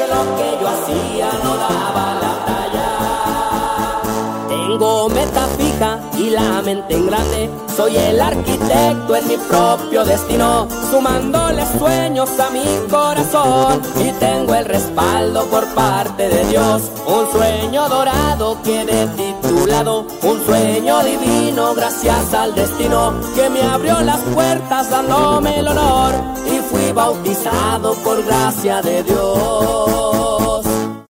que lo que yo hacía no daba la talla. Tengo meta fija y la mente en grande, soy el arquitecto en mi propio destino, sumándole sueños a mi corazón, y tengo el respaldo por parte de Dios. Un sueño dorado quedé titulado, un sueño divino gracias al destino, que me abrió las puertas dándome el honor, y fui bautizado por gracia de Dios.